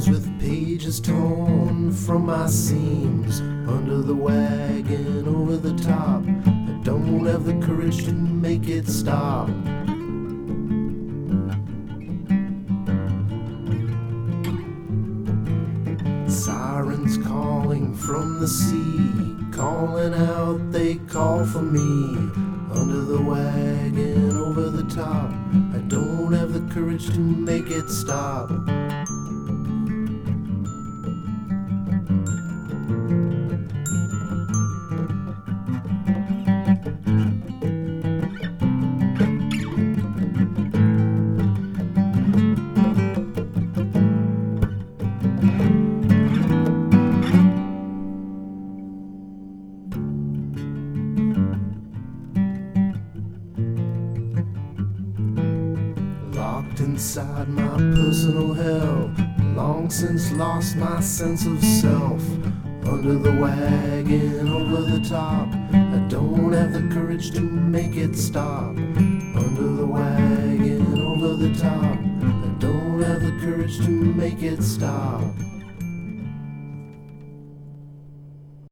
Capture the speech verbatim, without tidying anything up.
volumes with pages torn from my seams. Under the wagon, over the top, I don't have the courage to make it stop. Sirens calling from the sea, calling out, they call for me. Under the wagon, over the top, I don't have the courage to make it stop. Inside my personal hell, long since lost my sense of self. Under the wagon, over the top, I don't have the courage to make it stop. Under the wagon, over the top, I don't have the courage to make it stop.